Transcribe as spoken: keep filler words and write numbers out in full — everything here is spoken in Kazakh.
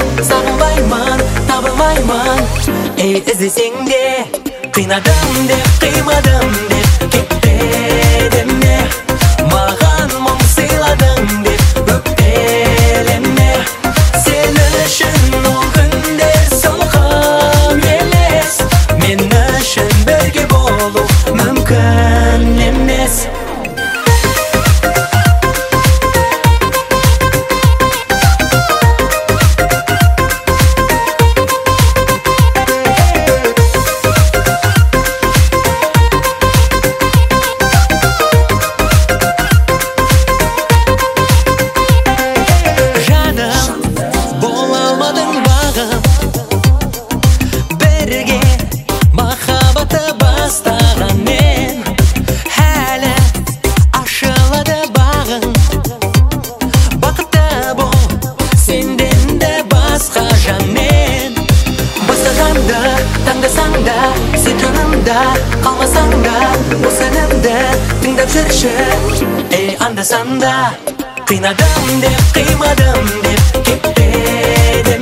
Sağınbayman, табылмаймын. Ey іздесең де, қинадым деп, қимадым деп, кетпедім не? Маған мұң сыйладың деп, өкпелеме. Сен үшін ол күндер солқын елес, мен үшін бірге болу мүмкін емес. Таңдасаң да, сен жанымда, қалмасаң да, осы әнімді тыңдап жүрші. Ей андасам да, қинадым деп, қимадым деп, кетпедім